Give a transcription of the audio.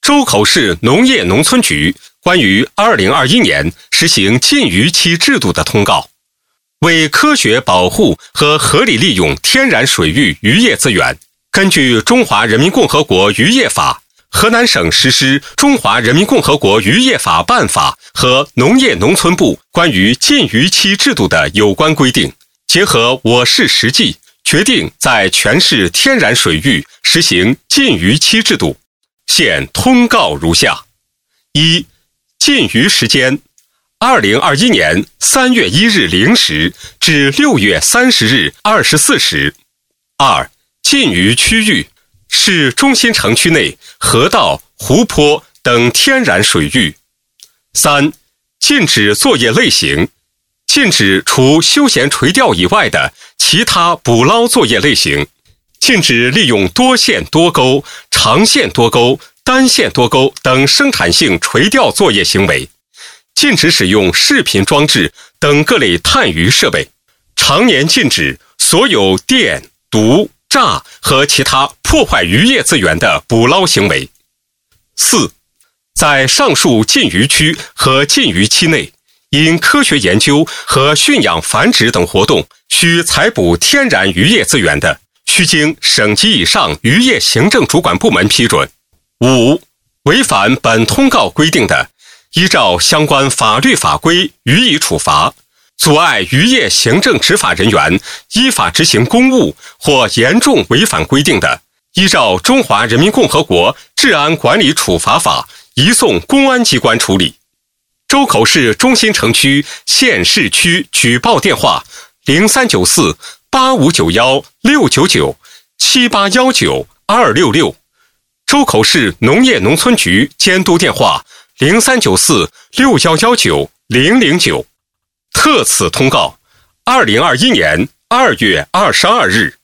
周口市农业农村局关于2021年实行禁渔期制度的通告，为科学保护和合理利用天然水域渔业资源，根据《中华人民共和国渔业法》、河南省实施《中华人民共和国渔业法办法》和农业农村部关于禁渔期制度的有关规定，结合我市实际，决定在全市天然水域实行禁渔期制度。现通告如下：一、禁渔时间2021年3月1日0时至6月30日24时。二、禁渔区域市中心城区内河道、湖泊等天然水域。三、禁止作业类型，禁止除休闲垂钓以外的其他捕捞作业类型，禁止利用多线多钩、长线多钩、单线多钩等生产性垂钓作业行为，禁止使用视频装置等各类探鱼设备，常年禁止所有电、毒、炸和其他破坏渔业资源的捕捞行为。四、在上述禁渔区和禁渔期内，因科学研究和驯养繁殖等活动需采捕天然渔业资源的，需经省级以上渔业行政主管部门批准。五、违反本通告规定的，依照相关法律法规予以处罚；阻碍渔业行政执法人员依法执行公务或严重违反规定的，依照《中华人民共和国治安管理处罚法》移送公安机关处理。周口市中心城区县市区举报电话0394-8591-699-7819-266，周口市农业农村局监督电话0394-6119-009。特此通告，2021年2月22日。